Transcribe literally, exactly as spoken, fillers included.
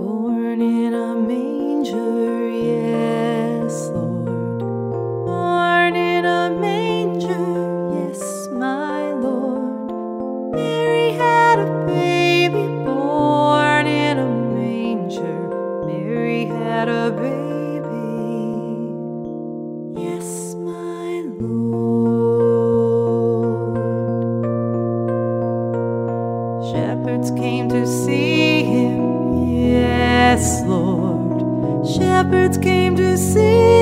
Born in a manger, yes, Lord. Born in a manger, yes, my Lord. Mary had a baby born in a manger. Mary had a baby, yes, my Lord. Shepherds came to see him, yes, Lord. Shepherds came to see